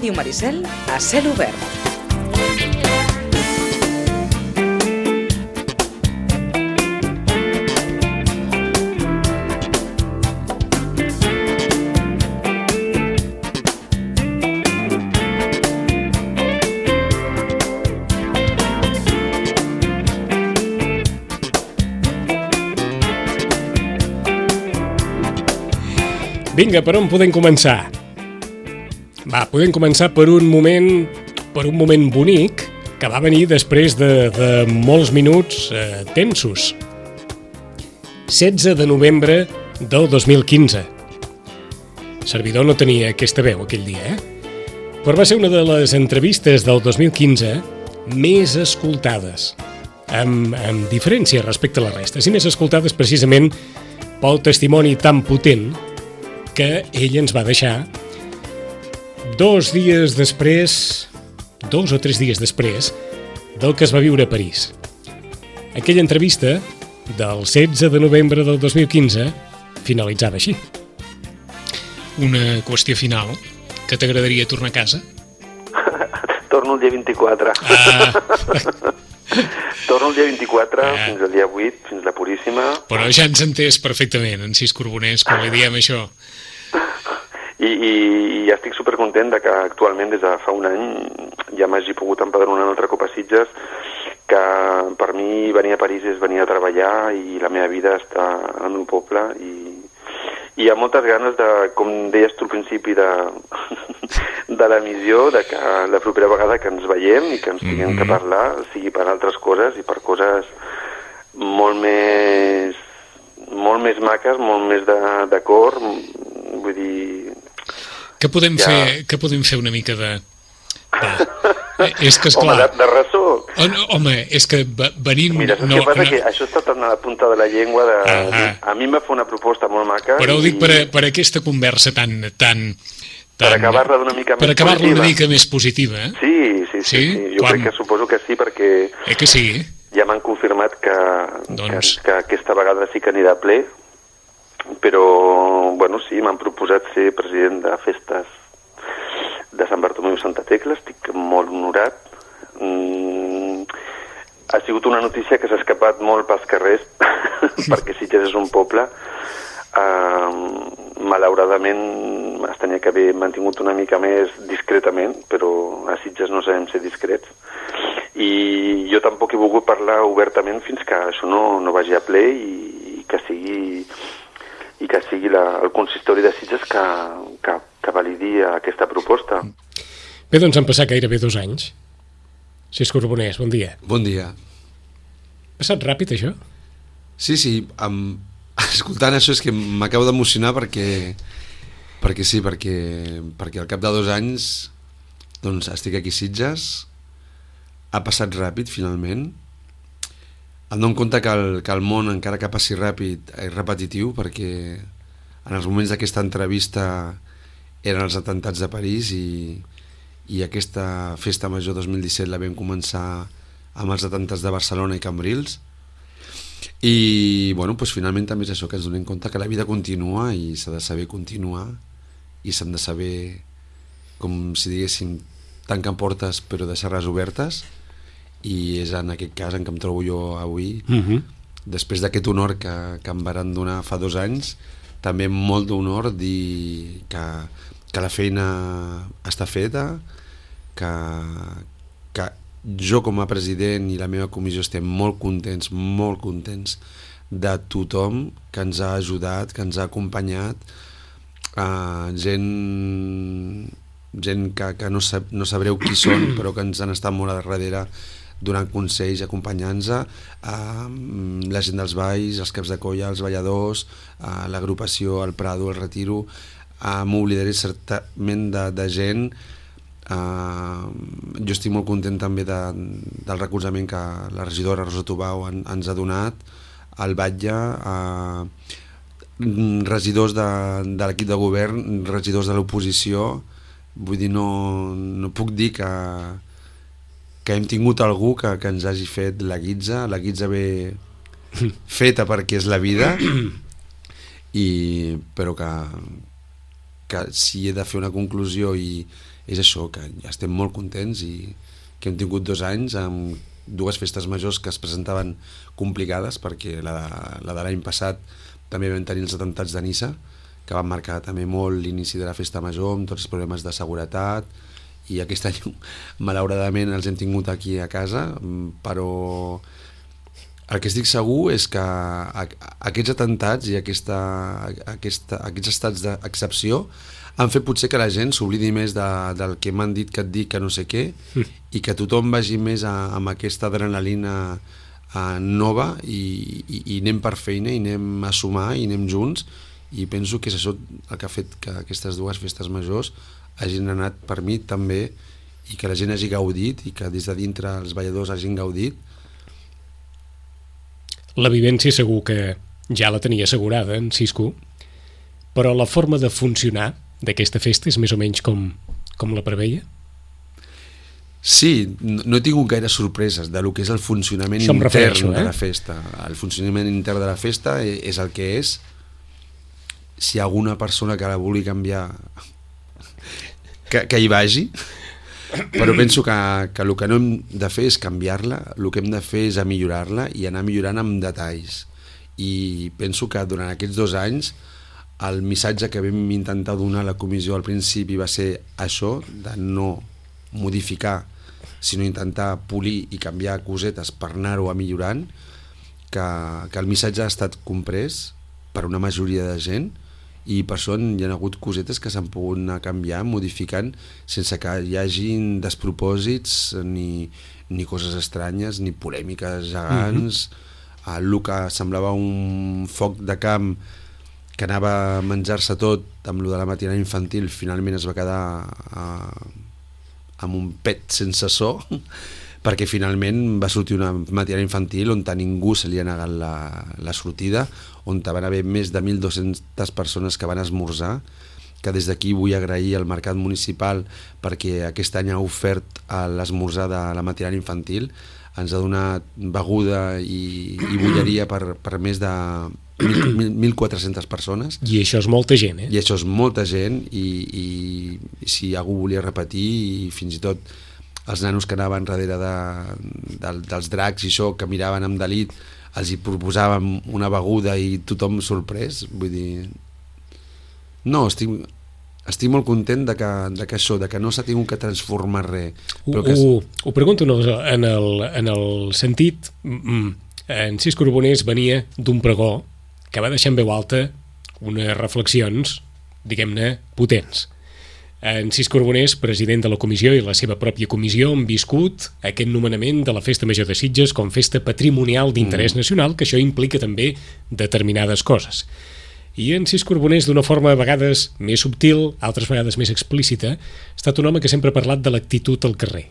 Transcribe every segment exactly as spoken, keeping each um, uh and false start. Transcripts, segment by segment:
Ràdio Maricel a cel obert. Vinga, per on podem començar? Va, podem començar per un moment, per un moment bonic que va venir després de, de molts minuts eh, tensos. setze de novembre del dos mil quinze. Servidor no tenia aquesta veu aquell dia, eh? Però va ser una de les entrevistes del dos mil quinze més escoltades, amb, amb diferència respecte a la resta, i més escoltades precisament pel testimoni tan potent que ell ens va deixar dos dies després, dos o tres dies després, del que es va viure a París. Aquella entrevista del setze de novembre del dos mil quinze finalitzava així. Una qüestió final, que t'agradaria tornar a casa? Torno el dia vint-i-quatre. Ah. Torno el dia vint-i-quatre, ah. fins al dia vuit, fins la Puríssima. Però ja ens entès perfectament, en Cis Corboners, quan li diem això. I, i, i ja estic supercontent de que actualment des de fa un any ja m'hagi pogut empadronar un altre cop a Sitges, que per mi venir a París és venir a treballar i la meva vida està al meu poble i, i hi ha moltes ganes de, com deies tu al principi de, de l'emissió, de que la propera vegada que ens veiem i que ens tinguem mm-hmm. que parlar sigui per altres coses i per coses molt més molt més maques, molt més de, de cor, vull dir... Què podem, ja... fer, què podem fer una mica de... de... És que, esclar... Home, de, de ressò. Oh, no, home, és que venim... Mira, no, que passa no... que això està tan a la punta de la llengua. De... Ah, a mi m'ha fet una proposta molt maca. Però ho i... dic per, a, per aquesta conversa tan... tan, tan... Per acabar-la una mica per més acabar positiva. una mica més positiva, eh? Sí, sí, sí. sí? sí. Jo Quan... crec que suposo que sí, perquè... Eh que sí? Ja m'han confirmat que, doncs... que, que aquesta vegada sí que anirà a ple, però, bueno, sí, m'han proposat ser president de festes de Sant Bartomeu i Santa Tecla, estic molt honorat. Mm, ha sigut una notícia que s'ha escapat molt pels carrers, perquè Sitges és un poble. Uh, malauradament es tenia que haver mantingut una mica més discretament, però a Sitges no sabem ser discrets. I jo tampoc he volgut parlar obertament fins que això no, no vagi a ple i, i que sigui... i que sigui la, el consistori de Sitges que, que, que validi aquesta proposta. Bé, doncs han passat gairebé dos anys. Cis Corboners, bon dia. Bon dia. Ha passat ràpid, això? Sí, sí. Amb... Escoltant això és que m'acabo d'emocionar perquè... perquè sí, perquè... perquè al cap de dos anys doncs estic aquí a Sitges. Ha passat ràpid, finalment. Em dono compte que el, que el món, encara que passi ràpid, és repetitiu, perquè en els moments d'aquesta entrevista eren els atemptats de París i, i aquesta festa major dos mil disset la vam començar amb els atemptats de Barcelona i Cambrils. I bueno, doncs finalment també és això, que ens donem compte que la vida continua i s'ha de saber continuar i s'han de saber, com si diguéssim, tancar portes però deixar-les obertes. I és en aquest cas en què em trobo jo avui, uh-huh. després d'aquest honor que, que em varen donar fa dos anys, també molt d'honor dir que, que la feina està feta, que, que jo com a president i la meva comissió estem molt contents, molt contents de tothom que ens ha ajudat, que ens ha acompanyat, uh, gent, gent que, que no, sab, no sabreu qui són, però que ens han estat molt a darrere donant consells, acompanyant-nos, eh, la gent dels balls, els caps de colla, els balladors, eh, l'agrupació, el Prado, el Retiro. Eh, M'oblidaré certament de, de gent. Eh, jo estic molt content també de, del recolzament que la regidora Rosa Tubau en, ens ha donat, el Batlle, eh, regidors de, de l'equip de govern, regidors de l'oposició. Vull dir, no, no puc dir que que hem tingut algú que, que ens hagi fet la guitza, la guitza bé feta perquè és la vida, i, però que, que si he de fer una conclusió i és això, que estem molt contents i que hem tingut dos anys amb dues festes majors que es presentaven complicades, perquè la, la de l'any passat també vam tenir els atemptats de Niça, que van marcar també molt l'inici de la festa major amb tots els problemes de seguretat, i aquest any malauradament els hem tingut aquí a casa, però el que estic segur és que aquests atemptats i aquesta, aquesta, aquests estats d'excepció han fet potser que la gent s'oblidi més de, del que m'han dit que et dic, que no sé què, mm. i que tothom vagi més a, amb aquesta adrenalina a, nova i, i, i anem per feina i anem a sumar i anem junts, i penso que és això el que ha fet que aquestes dues festes majors hagin anat per mi també, i que la gent hagi gaudit i que des de dintre els balladors hagin gaudit. La vivència segur que ja la tenia assegurada en Cisco, però la forma de funcionar d'aquesta festa és més o menys com, com la preveia? Sí, no, no he tingut gaire sorpreses de lo que és el funcionament intern eh? de la festa. El funcionament intern de la festa és el que és. Si hi ha alguna persona que la vulgui canviar, que, que hi vagi, però penso que, que el que no hem de fer és canviar-la, el que hem de fer és a millorar-la i anar millorant amb detalls. I penso que durant aquests dos anys el missatge que vam intentar donar a la comissió al principi va ser això, de no modificar, sinó intentar polir i canviar cosetes per anar-ho a millorant, que, que el missatge ha estat comprès per una majoria de gent, i per això hi ha hagut cosetes que s'han pogut anar canviant, modificant, sense que hi hagin despropòsits ni, ni coses estranyes, ni polèmiques gegants. Mm-hmm. El que semblava un foc de camp que anava a menjar-se tot amb lo de la matinada infantil, finalment es va quedar a, amb un pet sense so, perquè finalment va sortir una matinada infantil on a ningú se li ha negat la, la sortida, on van haver més de mil dues-centes persones que van esmorzar, que des d'aquí vull agrair al Mercat Municipal perquè aquest any ha ofert l'esmorzar de la matinada infantil, ens ha donat beguda i, i bulleria per, per més de mil quatre-centes persones. I això és molta gent, eh? I això és molta gent, i, i, i si algú volia repetir, i fins i tot els nanos que anaven darrere de, de, dels dracs i això, que miraven amb delit, els hi proposàvem una beguda i tothom sorprès. Vull dir, no, estic, estic molt content de que, de que això, de que no s'ha tingut que transformar res. Però que... Ho, ho pregunto en el, en el sentit, en Cisco Urbonès venia d'un pregó que va deixar en veu alta unes reflexions, diguem-ne, potents. En Cisco Urbonès, president de la comissió, i la seva pròpia comissió han viscut aquest nomenament de la Festa Major de Sitges com festa patrimonial d'interès mm. nacional, que això implica també determinades coses. I en Cisco Urbonès, d'una forma a vegades més subtil, altres vegades més explícita, ha estat un home que sempre ha parlat de l'actitud al carrer.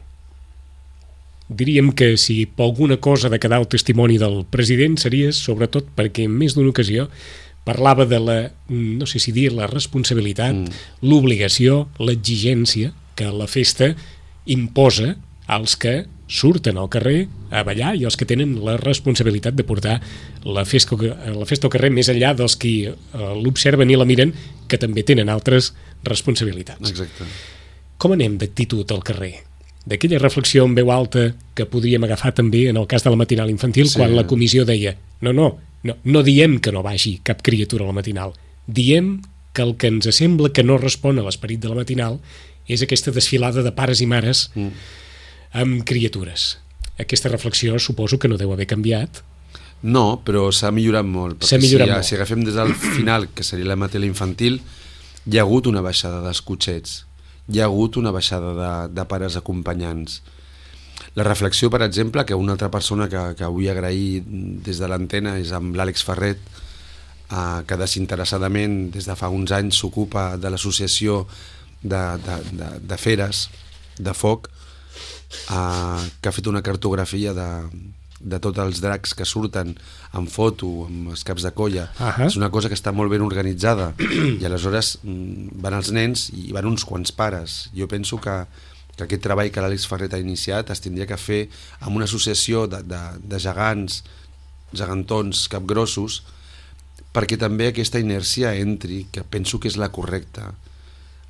Diríem que si per alguna cosa de quedar el testimoni del president seria sobretot perquè en més d'una ocasió parlava de la, no sé si dir, la responsabilitat, mm. l'obligació, l'exigència que la festa imposa als que surten al carrer a ballar i als que tenen la responsabilitat de portar la festa, la festa al carrer més enllà dels qui eh, l'observen i la miren, que també tenen altres responsabilitats. Exacte. Com anem d'actitud al carrer? D'aquella reflexió en veu alta que podríem agafar també en el cas de la matinal infantil, sí. Quan la comissió deia no, no, no, no diem que no vagi cap criatura a la matinal, diem que el que ens sembla que no respon a l'esperit de la matinal és aquesta desfilada de pares i mares mm. amb criatures. Aquesta reflexió suposo que no deu haver canviat. No, però s'ha millorat molt, perquè millorat si, molt. si agafem des del final, que seria la matinal infantil, hi ha hagut una baixada dels cotxets, hi ha hagut una baixada de, de pares acompanyants. La reflexió, per exemple, que una altra persona que, que vull agrair des de l'antena és amb l'Àlex Ferret, eh, que desinteressadament des de fa uns anys s'ocupa de l'associació de, de, de, de feres de foc, eh, que ha fet una cartografia de, de tots els dracs que surten en foto, amb els caps de colla. Uh-huh. És una cosa que està molt ben organitzada i aleshores van els nens i van uns quants pares. Jo penso que que aquest treball que l'Àlex Ferret ha iniciat es tindria que fer amb una associació de, de, de gegants, gegantons, capgrossos, perquè també aquesta inèrcia entri, que penso que és la correcta.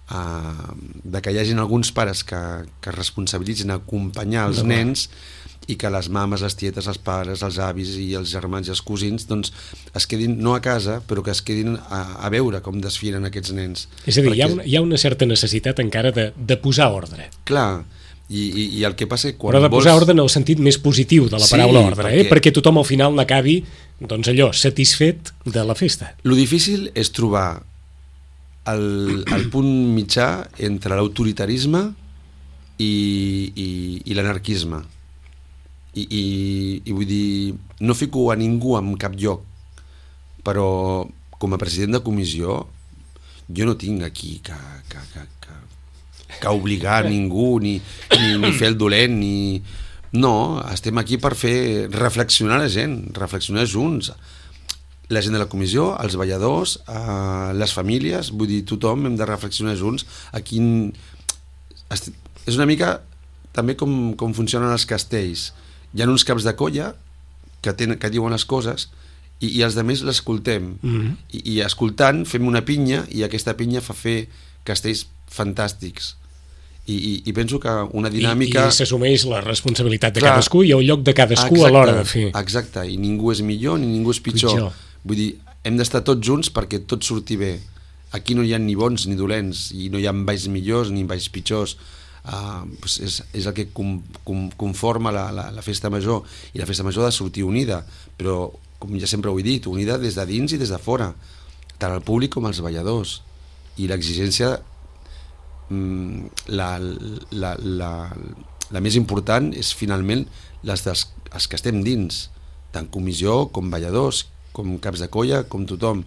uh, de que hi hagin alguns pares que, que es responsabilitzin a acompanyar els nens i que les mames, les tietes, els pares, els avis i els germans i els cosins doncs es quedin no a casa, però que es quedin a, a veure com desfilen aquests nens. És a dir, Perquè... hi, ha una, hi ha una certa necessitat encara de, de posar ordre. Clar, i, i, i el que passa que quan però de vols... posar ordre en el sentit més positiu de la paraula sí, ordre, perquè... eh? perquè tothom al final n'acabi doncs allò, satisfet de la festa. Lo difícil és trobar el, el punt mitjà entre l'autoritarisme i, i, i l'anarquisme. I, i, i vull dir, no fico a ningú en cap lloc, però com a president de comissió jo no tinc aquí que, que, que, que, que obligar a ningú ni, ni, ni fer el dolent ni... no, estem aquí per fer reflexionar la gent, reflexionar junts, la gent de la comissió, els balladors, eh, les famílies, vull dir, tothom hem de reflexionar junts a quin... és una mica també com, com funcionen els castells. Hi ha uns caps de colla que, tenen, que diuen les coses i, i els altres l'escoltem. Mm-hmm. I, I escoltant fem una pinya i aquesta pinya fa fer castells fantàstics. I, i, i penso que una dinàmica... I, i s'assumeix la responsabilitat de Clar, cadascú i el lloc de cadascú exacte, a l'hora de fer. Exacte, i ningú és millor ni ningú és pitjor. pitjor. Vull dir, hem d'estar tots junts perquè tot surti bé. Aquí no hi ha ni bons ni dolents i no hi ha balls millors ni balls pitjors. Uh, doncs és, és el que com, com, conforma la, la, la festa major, i la festa major ha de sortir unida, però com ja sempre ho he dit, unida des de dins i des de fora, tant el públic com els balladors, i l'exigència mm, la, la, la, la més important és finalment les dels els que estem dins, tant comissió com balladors, com caps de colla, com tothom.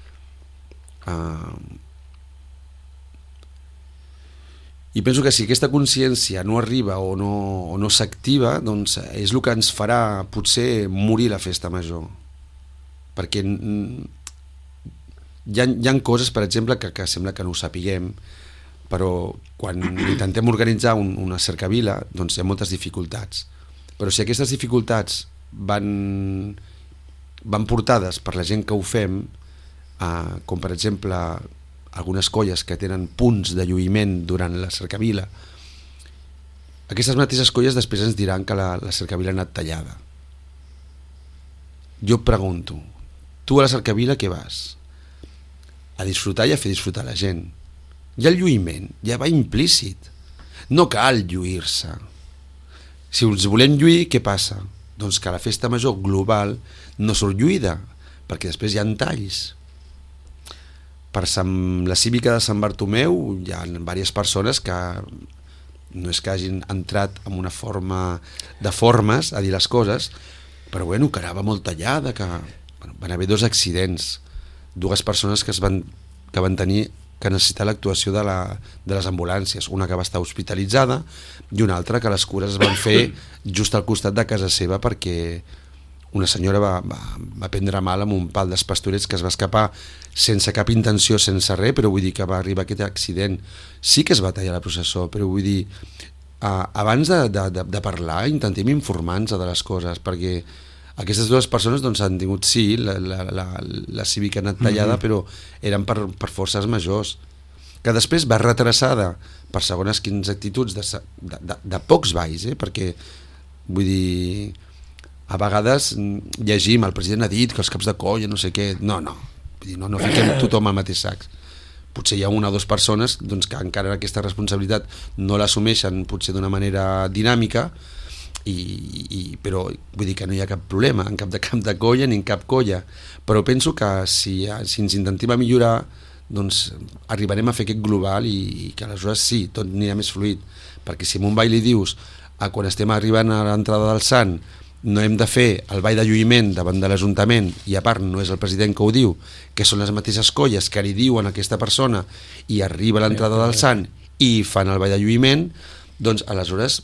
uh, I penso que si aquesta consciència no arriba o no, o no s'activa, doncs és el que ens farà potser morir la festa major. Perquè hi ha, hi ha coses, per exemple, que, que sembla que no ho sapiguem, però quan intentem organitzar un, una cercavila, doncs hi ha moltes dificultats. Però si aquestes dificultats van, van portades per la gent que ho fem, eh, com per exemple... algunes colles que tenen punts de lluïment durant la cercavila, aquestes mateixes colles després ens diran que la, la cercavila ha anat tallada. Jo pregunto, tu a la cercavila què vas? A disfrutar i a fer disfrutar la gent. I el lluïment ja va implícit. No cal lluir-se. Si ens volem lluir, què passa? Doncs que la festa major global no surt lluïda, perquè després hi ha talls. Per Sant, la cívica de Sant Bartomeu hi ha diverses persones que no és que hagin entrat en una forma de formes a dir les coses, però bueno, que anava molt tallada, que bueno, van haver dos accidents, dues persones que es van, que van tenir que necessitar l'actuació de, la, de les ambulàncies, una que va estar hospitalitzada i una altra que les cures es van fer just al costat de casa seva perquè una senyora va, va, va prendre mal amb un pal dels pastorets que es va escapar sense cap intenció, sense res, però vull dir que va arribar aquest accident. Sí que es va tallar la processó, però vull dir, uh, abans de, de, de, de parlar, intentem informar-nos de les coses, perquè aquestes dues persones doncs, han tingut, sí, la, la, la, la cívica ha anat tallada, mm-hmm. però eren per, per forces majors, que després va retrasada per segones quines actituds de, de, de, de pocs balls, eh? Perquè, vull dir... a vegades llegim, el president ha dit que els caps de colla, no sé què, no, no, no, no fiquem tothom al mateix sac. Potser hi ha una o dues persones doncs, que encara aquesta responsabilitat no l'assumeixen potser d'una manera dinàmica, i, i, però vull dir que no hi ha cap problema en cap de cap de colla ni en cap colla, però penso que si, si ens intentem millorar doncs arribarem a fer aquest global i, i que aleshores sí, tot anirà més fluid, perquè si en un ball li dius a quan estem arribant a l'entrada del Sant no hem de fer el ball de lluïment davant de l'Ajuntament i a part no és el president que ho diu, que són les mateixes colles que li diuen a aquesta persona i arriba a l'entrada del Sant i fan el ball de lluïment, doncs aleshores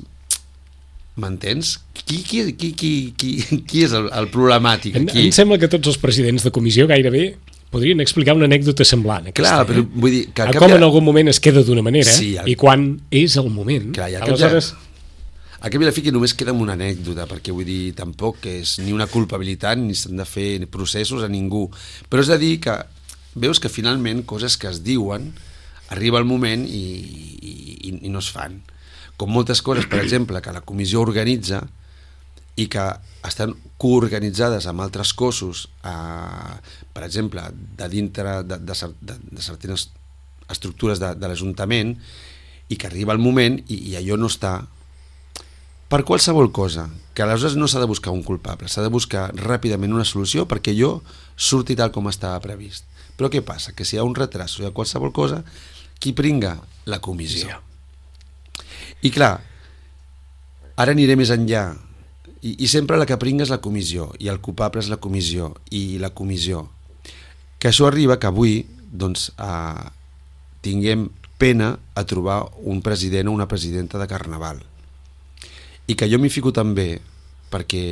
m'entens? Qui, qui, qui, qui, qui, qui és el, el problemàtic aquí? Em, em sembla que tots els presidents de comissió gairebé podrien explicar una anècdota semblant. Aquesta, clar, però eh? vull dir... Que com canvia... en algun moment es queda d'una manera sí, el... i quan és el moment. Clar, ja aleshores... A Cap Vilafí només queda amb una anècdota, perquè vull dir, tampoc és ni una culpabilitat ni s'han de fer processos a ningú. Però és a dir que veus que finalment coses que es diuen arriba el moment i, i, i no es fan. Com moltes coses, per exemple, que la comissió organitza i que estan coorganitzades amb altres cossos, eh, per exemple, de dintre de, de, de, de certes estructures de, de l'Ajuntament, i que arriba el moment i, i allò no està per qualsevol cosa, que aleshores no s'ha de buscar un culpable, s'ha de buscar ràpidament una solució perquè allò surti tal com estava previst. Però què passa? Que si hi ha un retras o hi ha qualsevol cosa, qui pringa? La comissió. I clar, ara aniré més enllà, i, i sempre la que pringa és la comissió, i el culpable és la comissió, i la comissió. Que això arriba que avui doncs, eh, tinguem pena a trobar un president o una presidenta de Carnaval. I que jo m'hi fico també perquè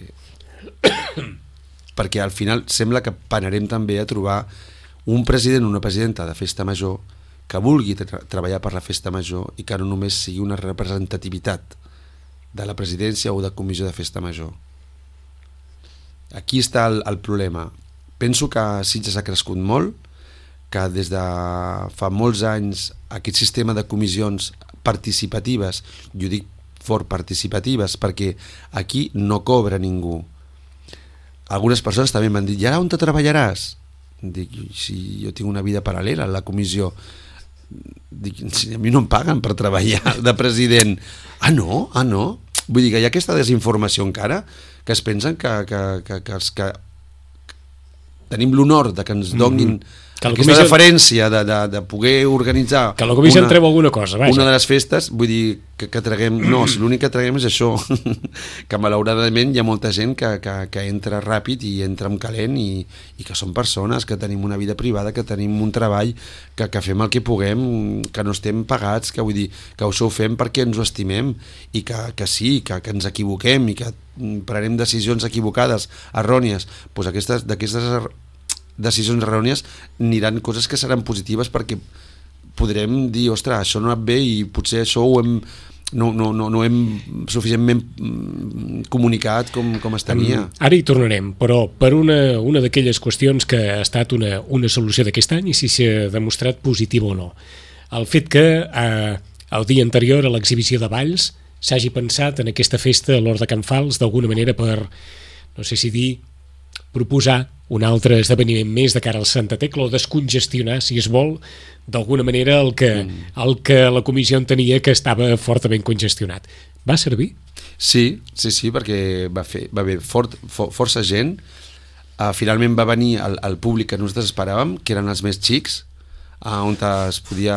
perquè al final sembla que penarem també a trobar un president o una presidenta de festa major que vulgui tra treballar per la festa major i que no només sigui una representativitat de la presidència o de comissió de festa major. Aquí està el, el problema. Penso que Sitges ha crescut molt, que des de fa molts anys aquest sistema de comissions participatives, jo dic fort participatives, perquè aquí no cobra ningú. Algunes persones també m'han dit, i ara on te treballaràs? Dic, si jo tinc una vida paral·lela a la comissió. Dic, si a mi no em paguen per treballar de president. Ah, no? Ah, no? Vull dir que hi ha aquesta desinformació encara, que es pensen que, que, que, que els que tenim l'honor de que ens donin mm-hmm. aquesta comissió... deferència de, de, de poder organitzar que la comissió una, en treu alguna cosa, vaja. Una de les festes, vull dir que, que traguem, no, si l'únic que traguem és això, que malauradament hi ha molta gent que, que, que entra ràpid i entra amb calent i, i que són persones que tenim una vida privada, que tenim un treball, que, que fem el que puguem, que no estem pagats, que vull dir que això ho fem perquè ens ho estimem i que, que sí, que, que ens equivoquem i que prenem decisions equivocades, errònies, doncs aquestes, d'aquestes decisions errònies aniran coses que seran positives perquè podrem dir, ostres, això no ha anat bé i potser això ho hem, no, no, no, no hem suficientment comunicat com, com es tenia. Ara hi tornarem, però per una, una d'aquelles qüestions que ha estat una, una solució d'aquest any i si s'ha demostrat positiva o no. El fet que eh, el dia anterior a l'exhibició de balls s'hagi pensat en aquesta festa a l'Hort de Can Fals d'alguna manera per, no sé si dir, proposar un altre esdeveniment més de cara al Santa Tecla o descongestionar, si es vol, d'alguna manera el que, mm. el que la comissió entenia que estava fortament congestionat. Va servir? Sí, sí, sí, perquè va, fer, va haver fort, for, força gent. Uh, finalment va venir el, el públic que nosaltres esperàvem, que eren els més xics, uh, on es podia...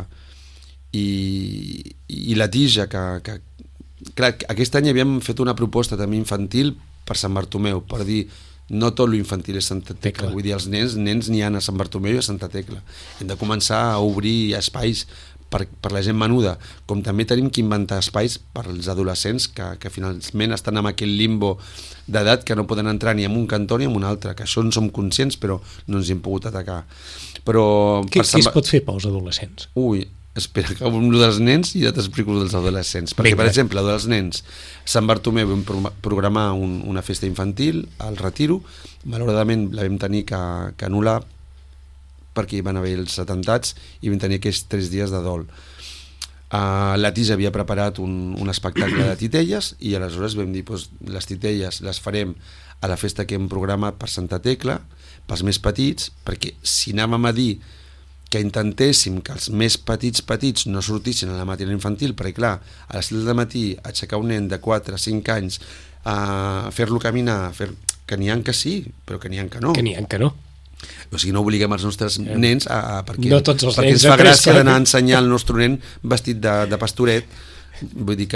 I, i la tija, que, que... Clar, aquest any havíem fet una proposta també infantil per Sant Bartomeu, per dir... no tot l'infantil és Santa Tecla, vull dir, els nens, nens n'hi ha a Sant Bartomeu i a Santa Tecla. Hem de començar a obrir espais per, per la gent menuda, com també tenim que inventar espais per als adolescents que, que finalment estan en aquell limbo d'edat que no poden entrar ni en un cantó ni en un altre, que això en som conscients però no ens hi hem pogut atacar. Però què, què es pot fer pels adolescents? Ui, espera que un dels nens i ja t'explico dels adolescents, perquè per exemple dels nens, Sant Bartomeu vam programar un, una festa infantil al Retiro, malauradament la vam tenir que, que anul·lar perquè hi van haver els atemptats i vam tenir aquests tres dies de dol. Uh, la Tija havia preparat un, un espectacle de titelles i aleshores vam dir, doncs, les titelles les farem a la festa que hem programat per Santa Tecla, pels més petits, perquè si anàvem a dir que intentéssim que els més petits petits no sortissin a la matinada infantil, perquè clar, a les sis del matí aixecar un nen de quatre a cinc anys, a fer-lo caminar, fer... que n'hi ha que sí, però que n'hi ha que no. Que n'hi ha que no. O sigui, no obliguem els nostres eh, nens a, a, perquè, no tots els perquè nens ens fa gràcia d'anar a ensenyar el nostre nen vestit de, de pastoret. Vull dir que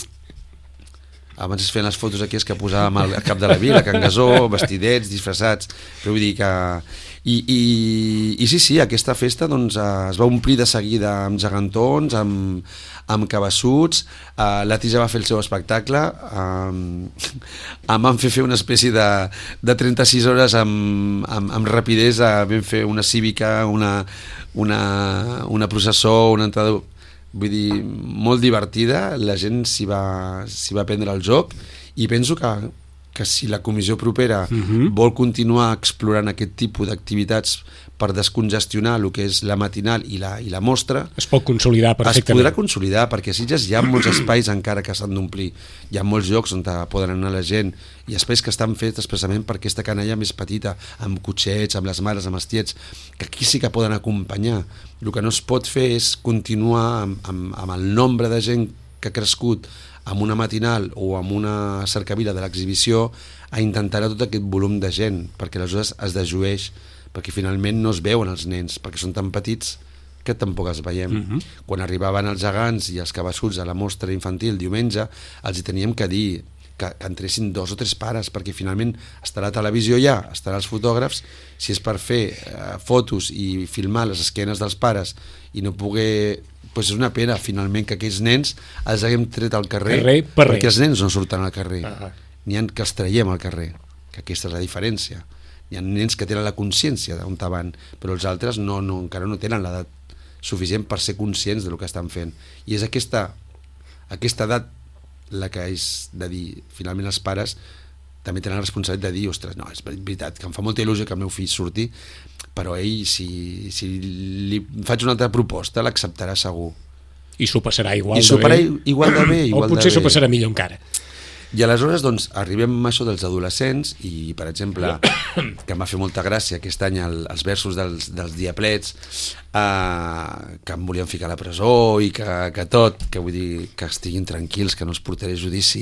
abans es feien les fotos aquí que posàvem al cap de la vila, Can Gasó, vestidets, disfressats, però vull dir que... I, i, i sí, sí, aquesta festa doncs, es va omplir de seguida amb gegantons, amb, amb cabassuts, uh, la Tija va fer el seu espectacle, um, em van fer fer una espècie de, de trenta-sis hores amb, amb, amb rapidesa, vam fer una cívica, una, una, una processó, una entrada... Vull dir, molt divertida, la gent s'hi va, s'hi va prendre el joc i penso que, que si la comissió propera uh-huh. vol continuar explorant aquest tipus d'activitats per descongestionar el que és la matinal i la, i la mostra, es pot consolidar perfectament. Es podrà consolidar, perquè a Sitges hi ha molts espais encara que s'han d'omplir. Hi ha molts llocs on poden anar la gent, i espais que estan fets expressament per aquesta canalla més petita, amb cotxets, amb les mares, amb els tiets, que aquí sí que poden acompanyar. El que no es pot fer és continuar amb, amb, amb el nombre de gent que ha crescut amb una matinal o amb una cercavila de l'exhibició a intentar tot aquest volum de gent, perquè aleshores es dejueix, perquè finalment no es veuen els nens, perquè són tan petits que tampoc els veiem. Uh-huh. Quan arribaven els gegants i els cabassuts a la mostra infantil diumenge, els hi teníem que dir que, que entressin dos o tres pares, perquè finalment estarà la televisió ja, estarà els fotògrafs, si és per fer eh, fotos i filmar les esquenes dels pares i no poder... Pues és una pena, finalment, que aquells nens els haguem tret al carrer, carrer per perquè els nens no surten al carrer. Uh-huh. N'hi ha que els traiem al carrer, que aquesta és la diferència. Hi ha nens que tenen la consciència d'on van, però els altres no, no, encara no tenen l'edat suficient per ser conscients del que estan fent. I és aquesta, aquesta edat la que és de dir, finalment els pares també tenen la responsabilitat de dir, ostres, no, és veritat, que em fa molta il·lusió que el meu fill surti, però ell, si, si li faig una altra proposta, l'acceptarà segur. I s'ho passarà igual I de bé. igual de bé, igual o potser s'ho passarà millor encara. I aleshores, doncs, arribem a això dels adolescents i, per exemple, que em va fer molta gràcia aquest any el, els versos dels, dels Diablets, eh, que em volien ficar a la presó i que, que tot, que vull dir, que estiguin tranquils, que no es portaré a judici.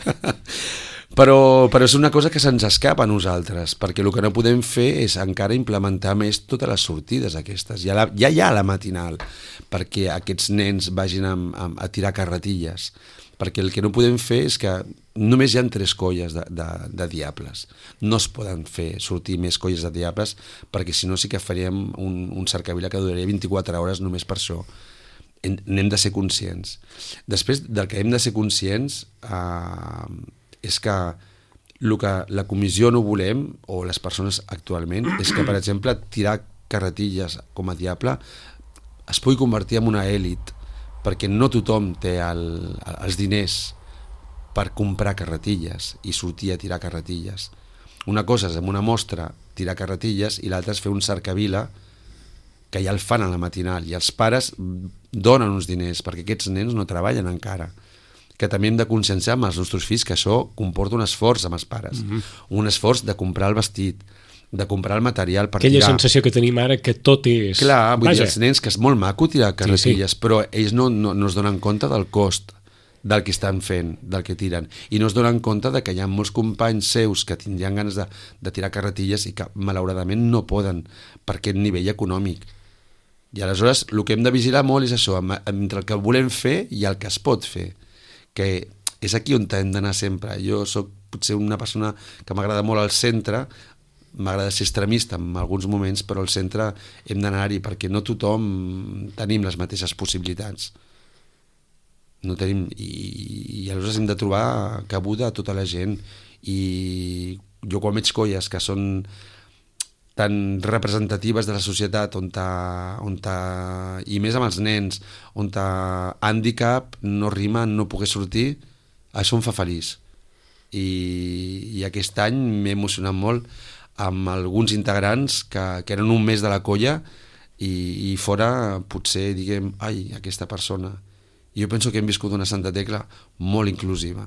Però, però és una cosa que se'ns escapa a nosaltres, perquè el que no podem fer és encara implementar més totes les sortides aquestes. Ja, la, ja hi ha la matinal, perquè aquests nens vagin a, a, a tirar carretilles, perquè el que no podem fer és que només hi ha tres colles de, de, de diables. No es poden fer sortir més colles de diables, perquè si no sí que faríem un, un cercavila que duraria vint-i-quatre hores només per això. N'hem de ser conscients. Després del que hem de ser conscients... Eh, és que el que la comissió no volem, o les persones actualment, és que, per exemple, tirar carretilles com a diable es pugui convertir en una èlit, perquè no tothom té el, els diners per comprar carretilles i sortir a tirar carretilles. Una cosa és en una mostra tirar carretilles i l'altra és fer un cercavila que ja el fan a la matinal, i els pares donen uns diners perquè aquests nens no treballen encara, que també hem de conscienciar amb els nostres fills que això comporta un esforç amb els pares, mm-hmm. un esforç de comprar el vestit, de comprar el material per aquella tirar. Sensació que tenim ara que tot és... Clar, vull Vaja. dir, els nens, que és molt maco tirar carretilles, sí, sí. però ells no, no, no es donen compte del cost del que estan fent, del que tiren, i no es donen compte de que hi ha molts companys seus que tindrien ganes de, de tirar carretilles i que malauradament no poden per aquest nivell econòmic. I aleshores el que hem de vigilar molt és això, entre el que volem fer i el que es pot fer, que és aquí on hem d'anar sempre. Jo sóc potser una persona que m'agrada molt al centre, m'agrada ser extremista en alguns moments, però al centre hem d'anar-hi perquè no tothom tenim les mateixes possibilitats. No tenim, i, i aleshores hem de trobar cabuda a tota la gent, i jo quan veig colles que són tan representatives de la societat, on ta, on ta, i més amb els nens, on ta handicap no rima en no poder sortir, això em fa feliç. I, i aquest any m'he emocionat molt amb alguns integrants que, que eren un mes de la colla i, i fora potser diguem, ai, aquesta persona. I jo penso que hem viscut una Santa Tecla molt inclusiva.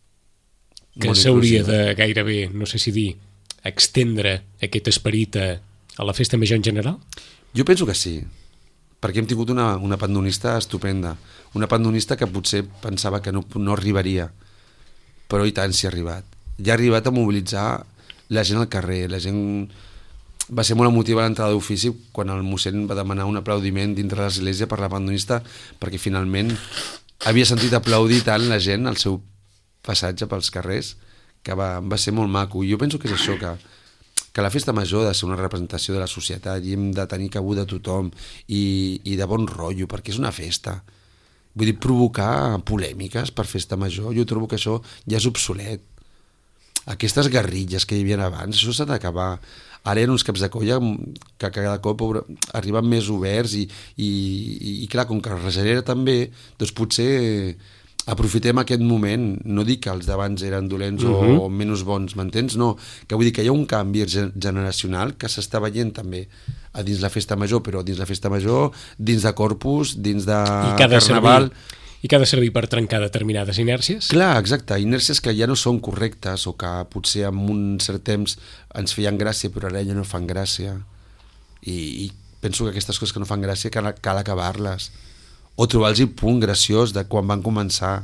Que s'hauria de gairebé, no sé si dir, extendre aquest esperit a, a la festa major en general? Jo penso que sí, perquè hem tingut una, una pandonista estupenda, una pandonista que potser pensava que no, no arribaria, però i tant s'hi ha arribat. Ja ha arribat a mobilitzar la gent al carrer, la gent... Va ser molt emotiva l'entrada d'ofici quan el mossèn va demanar un aplaudiment dintre de l'església per la pandonista, perquè finalment havia sentit aplaudir tant la gent al seu passatge pels carrers, que va, va ser molt maco. I jo penso que és això, que, que la festa major ha de ser una representació de la societat i hem de tenir cabuda a tothom i, i de bon rotllo, perquè és una festa. Vull dir, provocar polèmiques per festa major, jo trobo que això ja és obsolet. Aquestes guerrilles que hi havia abans, això s'ha d'acabar. Ara hi ha uns caps de colla que cada cop arriben més oberts i, i, i clar, com que es regenera també, doncs potser aprofitem aquest moment, no dic que els d'abans eren dolents uh-huh. o menys bons, m'entens? No, que vull dir que hi ha un canvi generacional que s'està veient també a dins la festa major, però dins la festa major, dins de Corpus, dins de Carnaval... Servir, I que ha de servir per trencar determinades inèrcies? Clar, exacte, inèrcies que ja no són correctes o que potser en un cert temps ens feien gràcia però ara ja no fan gràcia. I, i penso que aquestes coses que no fan gràcia cal, cal acabar-les. O trobar-los el punt graciós de quan van començar.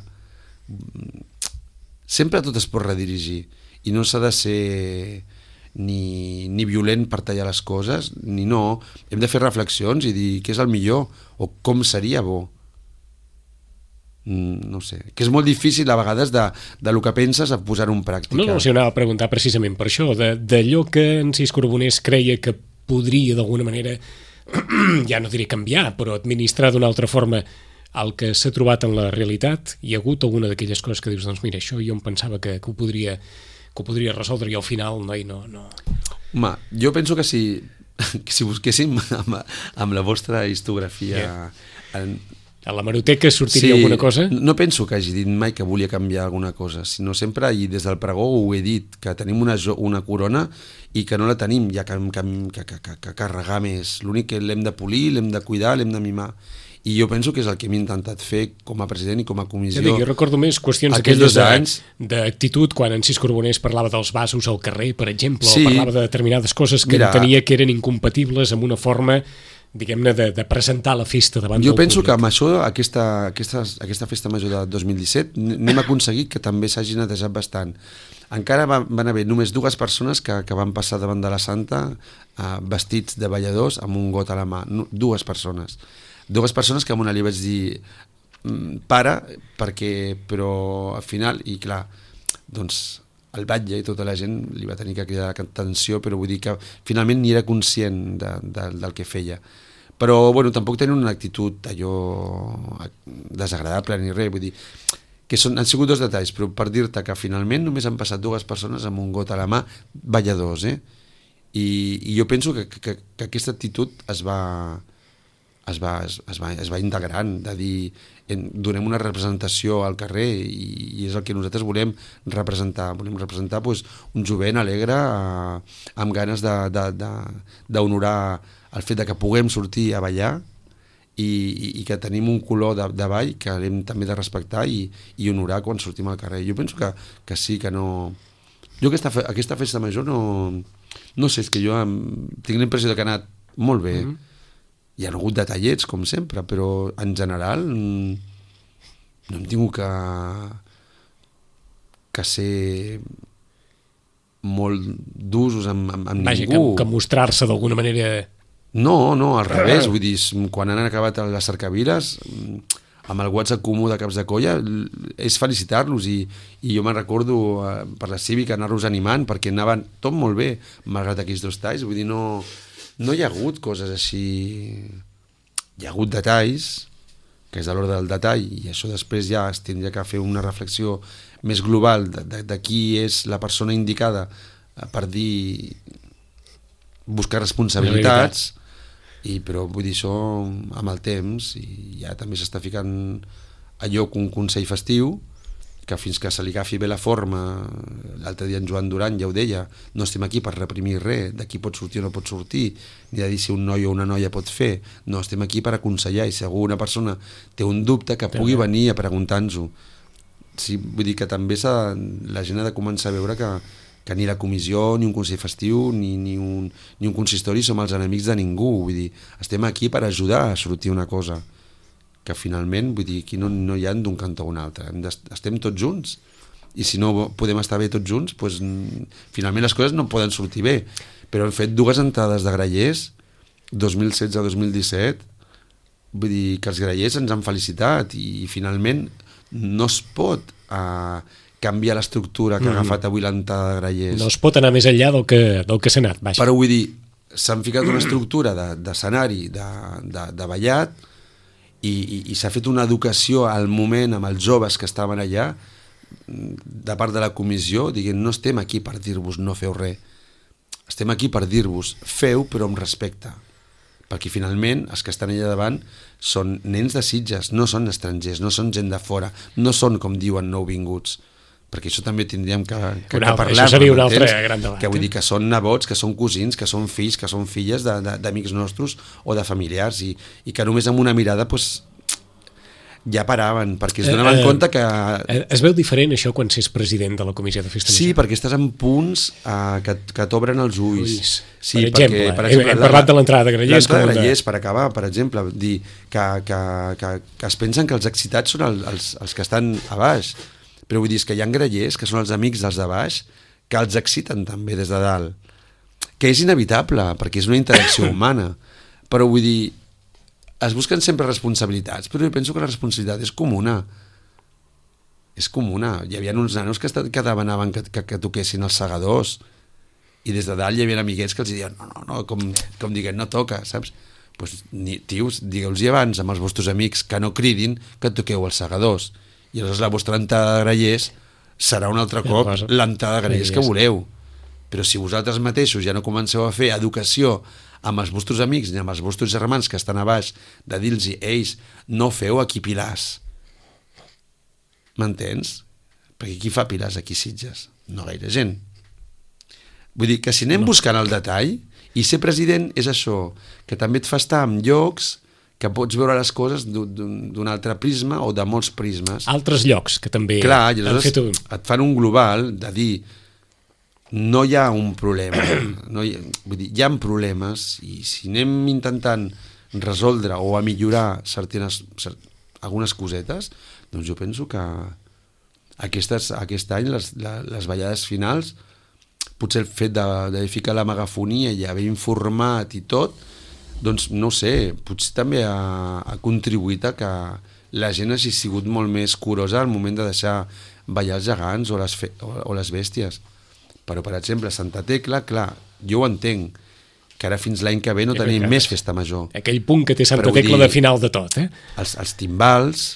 Sempre tot es pot redirigir i no s'ha de ser ni, ni violent per tallar les coses, ni no. Hem de fer reflexions i dir què és el millor o com seria bo. No sé, que és molt difícil a vegades de, de lo que penses a posar-ho en pràctica. No, no, si anava a preguntar precisament per això, d'allò que en Cis Carboners creia que podria d'alguna manera, ja no diré canviar, però administrar d'una altra forma el que s'ha trobat en la realitat. Hi ha hagut alguna d'aquelles coses que dius, doncs mira, això jo em pensava que, que, ho, podria, que ho podria resoldre i al final no, i no, no. Home, jo penso que si, que si busquéssim amb, amb la vostra histografia... Yeah. En, a la hemeroteca sortiria sí, alguna cosa? No penso que hagi dit mai que volia canviar alguna cosa, sinó sempre, i des del pregó ho he dit, que tenim una, una corona i que no la tenim ja que, que, que, que, que carregar més. L'únic que l'hem de polir, l'hem de cuidar, l'hem de mimar. I jo penso que és el que hem intentat fer com a president i com a comissió. Ja dic, jo recordo més qüestions aquelles d'actitud, quan en Cis Carboners parlava dels vasos al carrer, per exemple, sí. o parlava de determinades coses que Mira, entenia que eren incompatibles amb una forma... diguem-ne, de, de presentar la festa davant jo del penso públic. Que amb això, aquesta, aquesta, aquesta festa major de dos mil disset, n'hem aconseguit que també s'hagi netejat bastant. Encara van, van haver només dues persones que, que van passar davant de la Santa eh, vestits de balladors amb un got a la mà. No, dues persones. Dues persones que a una li vaig dir para, perquè, però al final, i clar, doncs el batlle i tota la gent li va tenir que cridar atenció, però vull dir que finalment ni era conscient de, de, del que feia. Però, bueno, tampoc tenen una actitud allò desagradable ni res, vull dir que són, han sigut dos detalls, però per dir-te que finalment només han passat dues persones amb un got a la mà, balladors, eh? I, i jo penso que, que, que aquesta actitud es va, es va, es, es va, es va integrant, de dir, en, donem una representació al carrer i, i és el que nosaltres volem representar, volem representar pues, un jovent alegre, eh, amb ganes d'honorar el fet de que puguem sortir a ballar i, i, i que tenim un color de, de ball que hem també de respectar i, i honorar quan sortim al carrer. Jo penso que, que sí, que no... Jo aquesta, aquesta festa major no... No sé, és que jo em, tinc la impressió que ha anat molt bé. Mm-hmm. Hi ha hagut detallets, com sempre, però en general no hem tingut que, que ser molt d'usos amb, amb, amb Vaja, ningú. Que, que mostrar-se d'alguna manera... No, no, al revés, vull dir, quan han acabat les cercaviles, amb el WhatsApp comú de caps de colla, és felicitar-los, i, i jo me'n recordo eh, per la cívica anar-los animant, perquè anaven tot molt bé, malgrat aquells dos talls, vull dir, no, no hi ha hagut coses així... Hi ha hagut detalls, que és de l'ordre del detall, i això després ja es tindria que fer una reflexió més global de, de, de qui és la persona indicada per dir... buscar responsabilitats, i, però vull dir això amb el temps, i ja també s'està ficant allò que un consell festiu, que fins que se li agafi bé la forma, l'altre dia en Joan Duran ja ho deia, no estem aquí per reprimir res, de qui pot sortir o no pot sortir, ni de dir si un noi o una noia pot fer, no, estem aquí per aconsellar, i si alguna persona té un dubte que pugui venir a preguntar-nos-ho. Sí, vull dir que també la gent ha de començar a veure que que ni la comissió, ni un consell festiu, ni, ni, un, ni un consistori som els enemics de ningú, vull dir, estem aquí per ajudar a sortir una cosa, que finalment, vull dir, aquí no, no hi ha d'un cantó a un altre, estem tots junts, i si no podem estar bé tots junts, doncs, finalment les coses no poden sortir bé, però hem fet dues entrades de grallers, dos mil setze a dos mil disset, vull dir que els grallers ens han felicitat, i, i finalment no es pot... Eh, canviar l'estructura que ha agafat avui l'entrada de grallers. No es pot anar més enllà del que, del que s'ha anat, vaja. Però vull dir, s'han ficat una estructura d'escenari, de, de, de, de ballat, i, i, i s'ha fet una educació al moment amb els joves que estaven allà, de part de la comissió, dient, no estem aquí per dir-vos no feu res, estem aquí per dir-vos feu però amb respecte, perquè finalment els que estan allà davant són nens de Sitges, no són estrangers, no són gent de fora, no són, com diuen, nouvinguts, perquè això també tindríem que, que, que parlar. Això seria un altre gran debat. Que vull dir que són nebots, que són cosins, que són fills, que són filles d'amics nostres o de familiars, i, i que només amb una mirada pues, ja paraven, perquè es donaven eh, compte que... Es veu diferent això quan s'és president de la Comissió de Festa Major? Sí, perquè estàs en punts eh, que, que t'obren els ulls. ulls. Sí, per exemple, perquè, per exemple hem, hem parlat de l'entrada de Grallers. L'entrada de Grallers, per acabar, per exemple, dir que, que, que, que es pensen que els excitats són el, els, els que estan a baix, però vull dir que hi ha grallers, que són els amics dels de baix, que els exciten també des de dalt, que és inevitable, perquè és una interacció humana, però vull dir, es busquen sempre responsabilitats, però jo penso que la responsabilitat és comuna. És comuna. Hi havia uns nanos que, que demanaven que, que, que toquessin els segadors, i des de dalt hi havia amiguets que els diuen no, no, no, com, com diguem, no toca, saps? Pues, ni, tios, digueu-los abans amb els vostres amics que no cridin que toqueu els segadors. I aleshores la vostra entrada de grallers serà un altre cop l'entrada de grallers que voleu. Però si vosaltres mateixos ja no comenceu a fer educació amb els vostres amics ni amb els vostres germans que estan a baix, de dir-los ells, no feu aquí pilars. M'entens? Perquè qui fa pilars aquí a Sitges? No gaire gent. Vull dir que si anem buscant el detall, i ser president és això, que també et fa estar en llocs que pots veure les coses d'un altre prisma o de molts prismes. Altres llocs que també Clar, i han fet un... et fan un global de dir no hi ha un problema, no hi, vull dir, hi ha problemes, i si anem intentant resoldre o a millorar certes, cert, algunes cosetes, doncs jo penso que aquestes, aquest any les, les ballades finals, potser el fet de, de ficar la megafonia i haver informat i tot, doncs no sé, potser també ha, ha contribuït a que la gent hagi sigut molt més curosa al moment de deixar ballar els gegants o les, fe, o, o les bèsties. Però, per exemple, Santa Tecla, clar, jo ho entenc, que ara fins l'any que ve no tenim més festa major. Aquell punt que té Santa Tecla de final de tot, eh? Els, els timbals,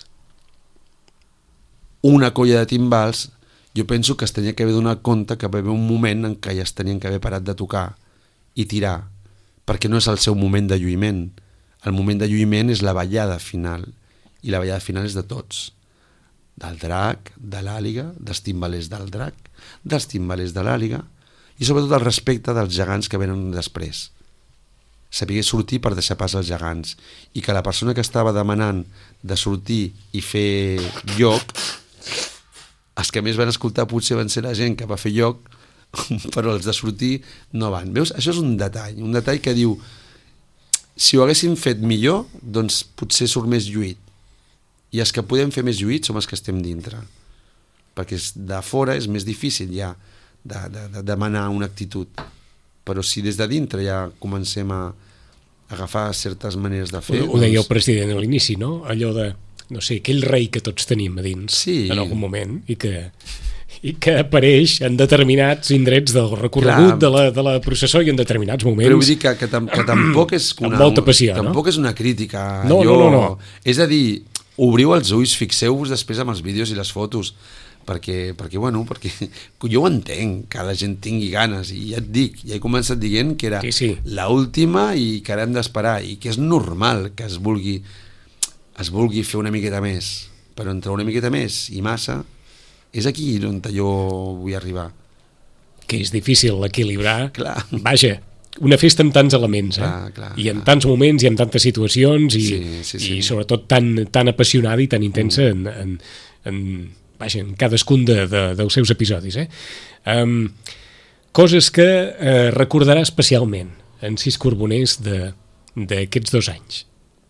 una colla de timbals, jo penso que es tenia que haver donat compte que va haver un moment en què ja es tenien que haver parat de tocar i tirar, perquè no és el seu moment de lluïment. El moment de lluïment és la ballada final, i la ballada final és de tots. Del drac, de l'àliga, dels timbalers del drac, dels timbalers de l'àliga, i sobretot el respecte dels gegants que venen després. Saber sortir per deixar pas als gegants, i que la persona que estava demanant de sortir i fer lloc, els que més van escoltar potser van ser la gent que va fer lloc, però els de sortir no van. Veus? Això és un detall, un detall que diu, si ho haguéssim fet millor, doncs potser surt més lluït. I els que podem fer més lluïts som els que estem dintre, perquè de fora és més difícil ja de, de, de demanar una actitud, però si des de dintre ja comencem a agafar certes maneres de fer... Ho, ho deia el president a l'inici, no? Allò de, no sé, aquell rei que tots tenim a dins, sí, en algun moment, i que, i que apareix en determinats indrets del recorregut de la, de la processó i en determinats moments... Però vull dir que, que, tam, que tampoc és una... Amb molta passió, tampoc no? és una crítica. No, jo, no, no, no. És a dir, obriu els ulls, fixeu-vos després amb els vídeos i les fotos, perquè, perquè, bueno, perquè jo ho entenc, que la gent tingui ganes, i ja et dic, ja he començat dient que era sí, sí. l'última i que ara hem d'esperar, i que és normal que es vulgui, es vulgui fer una miqueta més, però entre una miqueta més i massa, és aquí on jo vull arribar. Que és difícil equilibrar. Clar. Vaja, una festa amb tants elements, eh? Clar, clar, i en clar. tants moments i en tantes situacions i, sí, sí, sí. i sobretot tan, tan apassionada i tan intensa mm. en, en, en, vaja, en cadascun de, de, dels seus episodis. Eh? Um, coses que eh, recordarà especialment en Sis Corboners d'aquests dos anys.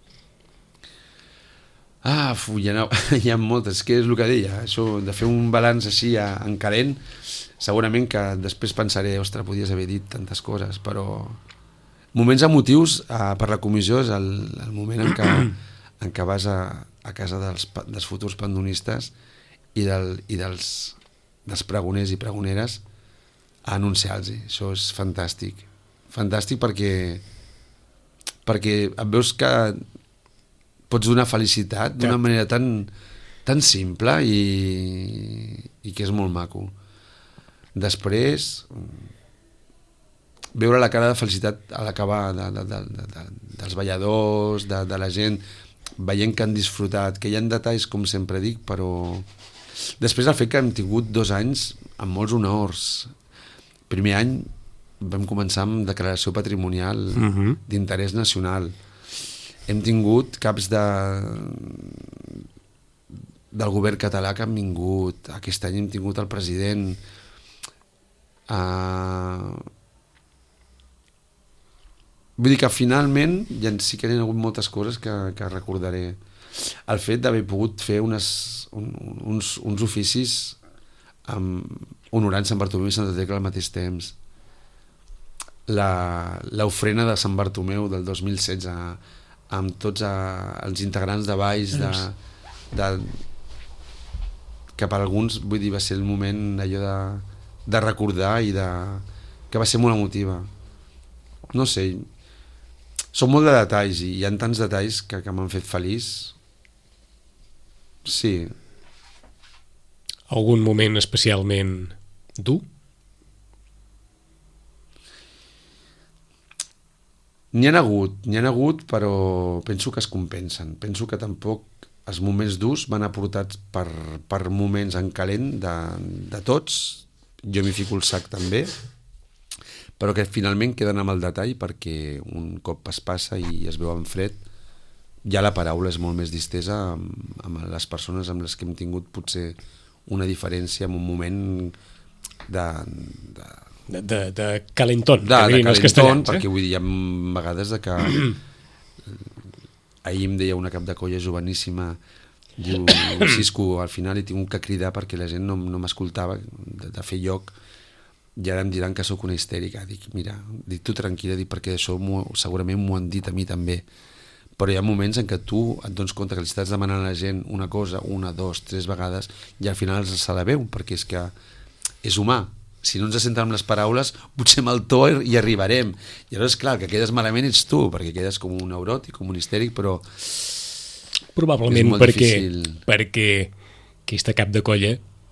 Ah, fu, hi, ha, hi ha moltes, que és el que deia, això de fer un balanç així en calent, segurament que després pensaré, ostres, podies haver dit tantes coses, però moments emotius eh, per la comissió és el, el moment en què, en què vas a, a casa dels, dels futurs pandonistes i, del, i dels, dels pregoners i pregoneres a anunciar-los. Això és fantàstic. Fantàstic perquè, perquè et veus que pots donar felicitat d'una manera tan, tan simple i, i que és molt maco. Després, veure la cara de felicitat a l'acabar de, de, de, de, de, dels balladors, de, de la gent, veient que han disfrutat, que hi ha detalls, com sempre dic, però després el fet que hem tingut dos anys amb molts honors. Primer any vam començar amb declaració patrimonial uh-huh. d'interès nacional. Hem tingut caps de del govern català que han vingut. Aquest any hem tingut el president. Uh... Vull dir que finalment ja sí que hi ha hagut moltes coses que, que recordaré. El fet d'haver pogut fer unes, un, uns, uns oficis amb, honorant Sant Bartomeu i Santa Tecla al mateix temps. L'ofrena de Sant Bartomeu del dos mil setze amb tots a, els integrants de Valls de, de, que per alguns vull dir va ser el moment allò de, de recordar i de, que va ser molt emotiva. No sé, són molt de detalls i hi ha tants detalls que, que m'han fet feliç. Sí. Algun moment especialment dur? N'hi ha hagut, n'hi ha hagut, però penso que es compensen. Penso que tampoc els moments durs van aportats per, per moments en calent de, de tots. Jo m'hi fico el sac també, però que finalment queden amb el detall perquè un cop es passa i es veu en fred, ja la paraula és molt més distesa amb, amb les persones amb les que hem tingut potser una diferència en un moment de... de De, de, de calentón, de, de calentón, perquè eh? vull dir, hi ha vegades de que ahir em deia una cap de colla joveníssima, diu, Cisco, al final he tingut que cridar perquè la gent no, no m'escoltava de, de fer lloc, i ara em diran que sóc una histèrica. Dic, mira, dic tu tranquil·la, dic, perquè això segurament m'ho han dit a mi també, però hi ha moments en què tu et dones compte que li estàs demanant a la gent una cosa, una, dos, tres vegades, i al final se la veu, perquè és que és humà. Si no ens senten amb les paraules, potser amb el to hi arribarem. I llavors, clar, el que quedes malament ets tu, perquè quedes com un neuròtic, com un histèric, però probablement perquè, perquè aquesta cap de colla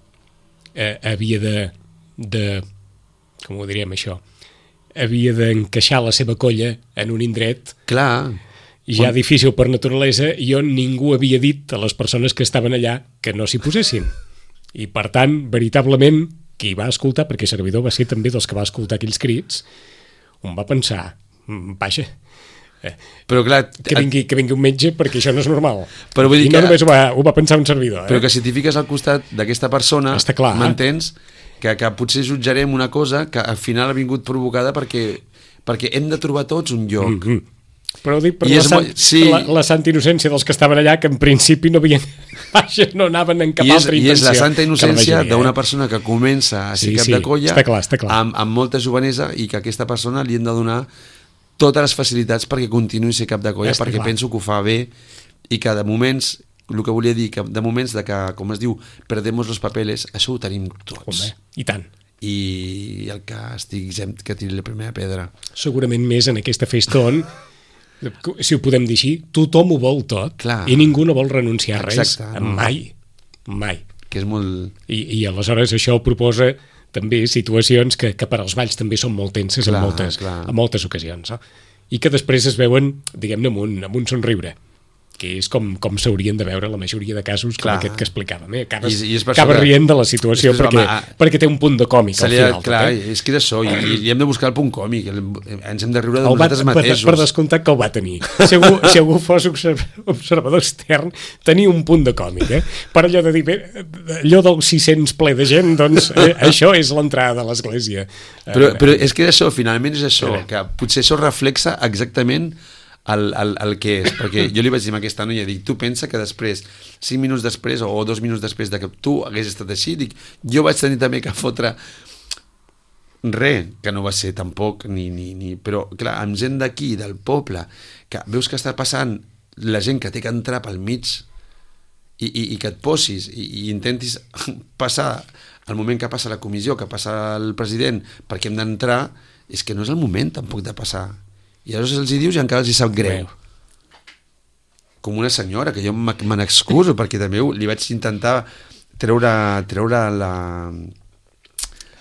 eh, havia de, de, com ho diríem això, havia d'encaixar la seva colla en un indret clar, ja quan... difícil per naturalesa, i on ningú havia dit a les persones que estaven allà que no s'hi posessin. I per tant, veritablement, qui va escoltar, perquè servidor va ser també dels que va escoltar aquells crits, on va pensar, vaja, eh, però clar, que, vingui, que vingui un metge perquè això no és normal. Però vull dir I no que, només ho va, ho va pensar un servidor. Eh? Però que si t'hi fiques al costat d'aquesta persona, m'entens? Que, que potser jutjarem una cosa que al final ha vingut provocada perquè, perquè hem de trobar tots un lloc. Mm-hmm. Però ho dic per la, sant, molt... sí. la, la santa innocència dels que estaven allà, que en principi no havien no anaven en cap I és, altra intenció. I és la santa innocència d'una persona que comença a ser sí, cap sí, de colla està clar, està clar. Amb, amb molta jovenesa, i que a aquesta persona li hem de donar totes les facilitats perquè continuï a ser cap de colla, està perquè clar. Penso que ho fa bé, i que de moments, el que volia dir, que de moments de que, com es diu, perdemos los papeles, això ho tenim tots. Home, i tant. I el que estic exempt que tiri la primera pedra. Segurament més en aquesta festa on, si ho podem dir així, tothom ho vol tot. Clar. I ningú no vol renunciar a res. Exacte, mai, mai. Que és molt... I, i aleshores això proposa també situacions que, que per als balls també són molt tenses clar, en, moltes, en moltes ocasions, no? I que després es veuen, diguem-ne, amb un, amb un somriure, que és com, com s'haurien de veure la majoria de casos com clar. Aquest que explicàvem. Eh? Acabes, I, i acabes rient de la situació perquè, home, perquè té un punt de còmic al final. Clar, eh? És que és això, i, i hem de buscar el punt còmic, ens hem de riure de el nosaltres va, mateixos. Per, per descomptat que el va tenir. Si algú, si algú fos observador extern, tenia un punt de còmic. Eh? Per allò de dir, bé, allò del sis-cents ple de gent, doncs eh, això és l'entrada de l'església. Però, però és que és això, finalment és això, que potser això reflexa exactament El, el, el que és, perquè jo li vaig dir a aquesta noia, dic, tu pensa que després, cinc minuts després o dos minuts després de que tu hagués estat així, dic, jo vaig tenir també que fotre res, que no va ser tampoc ni, ni, ni... però clar, amb gent d'aquí, del poble, que veus que està passant la gent que té que entrar pel mig i, i, i que et posis i, i intentis passar el moment que passa la comissió, que passa el president, perquè hem d'entrar, és que no és el moment tampoc de passar. I llavors els hi dius i encara els hi sap greu. Com una senyora, que jo me n'excuso, perquè també li vaig intentar treure, treure la,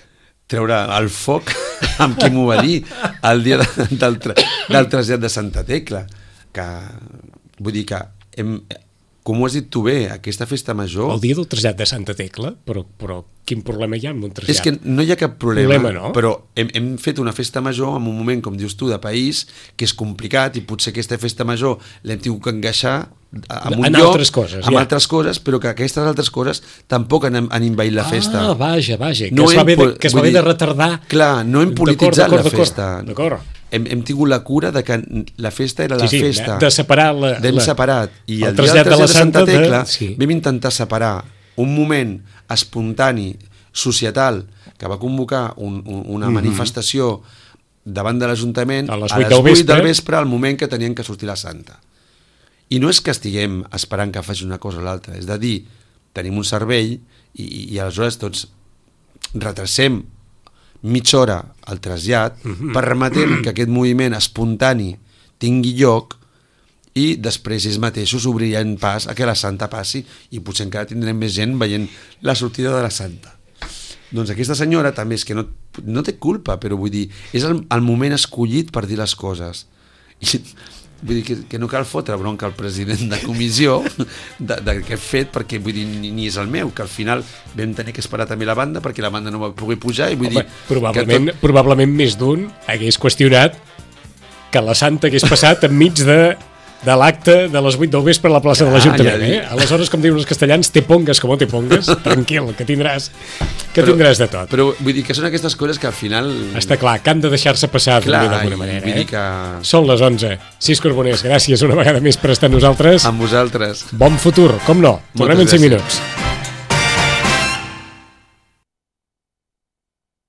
treure el foc amb qui m'ho va dir el dia de, del, del trasllat de Santa Tecla, que vull dir que hem, com ho has dit tu bé, aquesta festa major... El dia del trasllat de Santa Tecla, però, però quin problema hi ha amb un trasllat? És que no hi ha cap problema, problema no? Però hem, hem fet una festa major en un moment, com dius tu, de país, que és complicat, i potser aquesta festa major l'hem tingut que engaixar en un en lloc, altres coses, amb ja. altres coses, però que aquestes altres coses tampoc han, han invaït la festa. Ah, vaja, vaja, que no es va haver de, que es va haver dir, de retardar. Clar, no hem polititzat la festa. D'acord. Hem, hem tingut la cura de que la festa era la sí, sí, festa. De separar la... L'hem la, separat. I el, el dia trasllat del de la Santa Santa Tecla de... sí. vam intentar separar un moment espontani, societal, que va convocar un, un, una mm-hmm. manifestació davant de l'Ajuntament a les vuit del vespre. del vespre, al moment que tenien que sortir la Santa. I no és que estiguem esperant que faci una cosa o l'altra, és de dir, tenim un servei i, i aleshores tots retrasem mitja hora al trasllat, mm-hmm. permetent que aquest moviment espontani tingui lloc i després ells mateixos obririen pas a que la Santa passi i potser encara tindrem més gent veient la sortida de la Santa. Doncs aquesta senyora també és que no, no té culpa, però vull dir, és el, el moment escollit per dir les coses. I vull dir que, que no cal fotre bronca al president de comissió d'aquest fet, perquè vull dir, ni, ni és el meu, que al final vam tenir que esperar també la banda perquè la banda no va poder pujar i vull Home, dir... Probablement, tot... probablement més d'un hagués qüestionat que la Santa hagués passat enmig de, de l'acte de les vuit del vespre a la plaça ah, de l'Ajuntament. Ja eh? Aleshores, com diuen els castellans, te pongues com te pongues, tranquil, que tindràs, que però, tindràs de tot. Però vull dir que són aquestes coses que al final... Està clar, que han de deixar-se passar d'alguna manera. Vull eh? dir que... Són les onze. Sis Carboners, gràcies una vegada més per estar amb nosaltres. Amb vosaltres. Bon futur, com no. Tornem en cinc minuts.